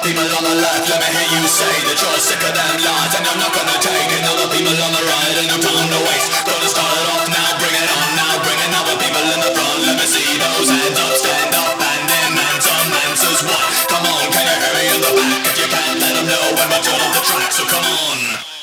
people on the left, let me hear you say that you're sick of them lies and you're not gonna take it. Other people on the right, and no time to waste. Gonna start it off now, bring it on now, bringing other people in the front. Let me see those hands up, stand up, and demand some answers. What? Come on, can you hear me in the back? If you can't, let them know when we're done on the track, so come on.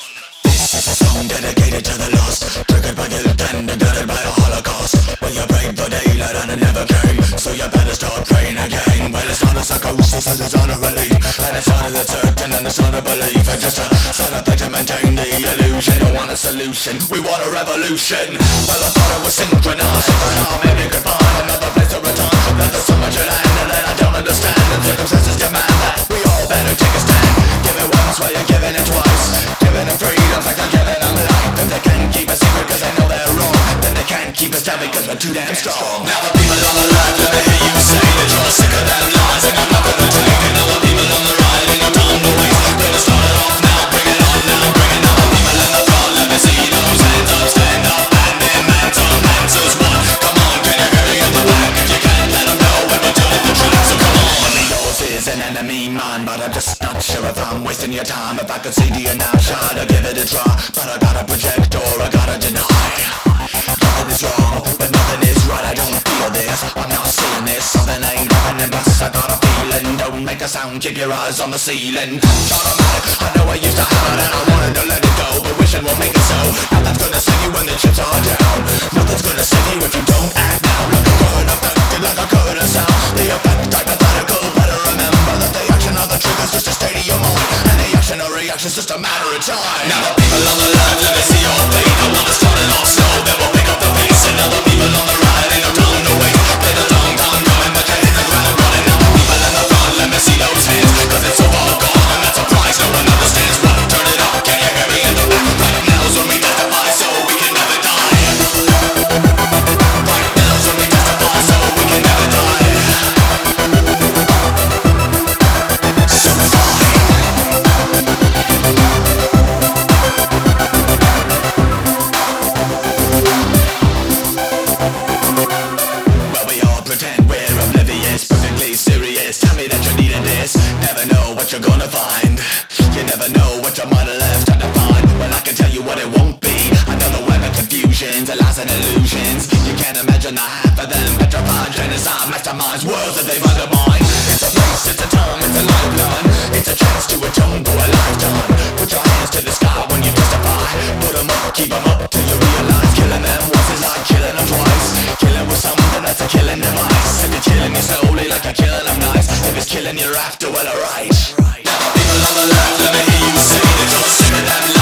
This is a song dedicated to the lost, triggered by guilt and indebted by the Holocaust. Well, you prayed for daylight and it never came, so you better start praying again. Well, it's not a psychosis and it's not a relief, and it's not a certain and it's not a belief. It's just a sort of thing to maintain the illusion. Don't want a solution, we want a revolution. Well, I thought it was synchronized, but now maybe we could find another place to return. That there's so much at hand and that I don't understand, and circumstances demand that we all better take a stand. Give it once while you're giving it twice, giving them freedom like they're giving them life. If they can't keep a secret cause they know they're wrong, then they can't keep us down because we're too damn strong. Now the people on the left, let me hear you say that you're sick of them lies, and I'm not gonna take it. Now the people on the right, ain't no time to waste. Gonna start it off now, bring it on now, bringing all the people in the front. Let me see those hands up, stand up, and demand some answers. What? Come on, can you hear me in the back? If you can't, let them know when we're done at the track, so come on. Yours is an enemy mine, but I'm just not sure if I'm wasting your time. If I could see to you now, try to give it a try, but I gotta project or I gotta deny. Nothing is wrong, but nothing is right. I don't feel this, I'm not seeing this. Something ain't happening, plus I got a feeling. Don't make a sound, keep your eyes on the ceiling. Automatic, I know I used to have it and I wanted to let it go, but wishing won't make it so. Nothing's gonna save you when the chips are down. Nothing's gonna save you if you don't act now. Like a good affected, like a good sound. The effect hypothetical, better remember that the action of the trigger's just a state of your mind, and the action or reaction's just a matter of time. Now the people on the left, let me see your fate. I wanna start it off slow, then we'll pick up the pace. And now the people on the right, ain't no time to waste. Play the long time coming, but you hit the ground running. Now the people in the front, let me see those hands, cause it's so far gone, and that's a prize no one understands. What? Turn it up, can you hear me in the back? Right now's when we testify, so we can never die. Right now's when we testify, so we can never die. So fine. Well, we all pretend we're oblivious, perfectly serious. Tell me that you're needing this. Never know what you're gonna find. You never know what you might have left undefined. Well, I can tell you what it won't be. Another web of confusions, lies and illusions. You can't imagine the half of them. Petrified, genocide, masterminds, worlds that they've undermined. It's a place, it's a time, it's a lifeline. It's a chance to atone for a lifetime. Put your hands to the sky when you testify. Put them up, keep them up till you realize. Killing them once is like killing them twice. Killing with something that's a killing device. If it's killing you slowly like you're killing them nice. If it's killing you after, well alright. Now the people on the left, let me hear you say that you're sick of them.